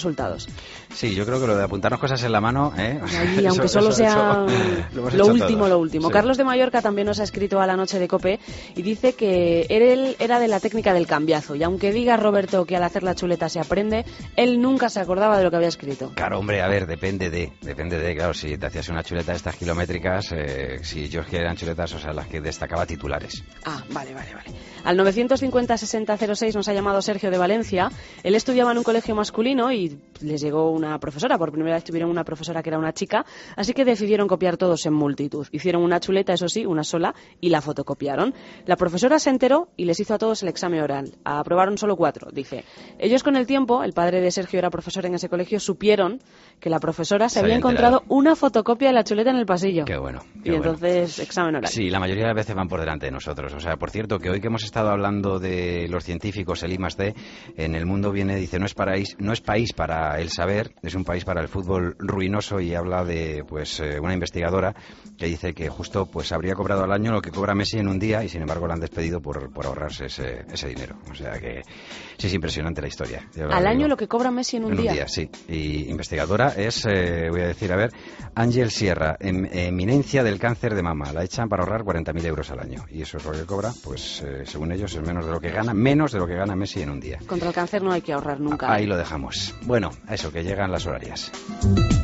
resultados. Sí, yo creo que lo de apuntarnos cosas en la mano, Y aunque solo sea lo último. Sí. Carlos de Mallorca también nos ha escrito a la noche de COPE y dice que él era de la técnica del cambiazo, y aunque diga Roberto que al hacer la chuleta se aprende, él nunca se acordaba de lo que había escrito. Claro, hombre, a ver, depende de, claro, si te hacías una chuleta de estas kilométricas, si yo eran chuletas, o sea, las que destacaba titulares. Ah, vale. Al 950-6006 nos ha llamado Sergio de Valencia. Él estudiaba en un colegio masculino y les llegó una profesora. Por primera vez tuvieron una profesora que era una chica, así que decidieron copiar todos en multitud. Hicieron una chuleta, eso sí, una sola, y la fotocopiaron. La profesora se enteró y les hizo a todos el examen oral. Aprobaron solo 4, dice. Ellos con el tiempo, el padre de Sergio era profesor en ese colegio, supieron que la profesora se había encontrado una fotocopia de la chuleta en el pasillo. Qué bueno. Y entonces, examen oral. Sí, la mayoría de las veces van por delante de nosotros. O sea, por cierto, que hoy que hemos estado hablando de los científicos, el I+D, en El Mundo dice, no es país para el saber, es un país para el fútbol ruinoso, y habla de una investigadora que dice que justo habría cobrado al año lo que cobra Messi en un día, y sin embargo la han despedido por ahorrarse ese dinero. O sea que sí, es impresionante la historia. Al año lo que cobra Messi en un día. En un día, sí. Y investigadora es, voy a decir, Ángel Sierra, eminencia del cáncer de mama. La echan para ahorrar 40.000 euros al año. Y eso es lo que cobra, según ellos, es menos de lo que gana Messi en un día. Contra el cáncer no hay que ahorrar nunca. Ahí lo dejamos. Bueno, eso, que llegan las horarias.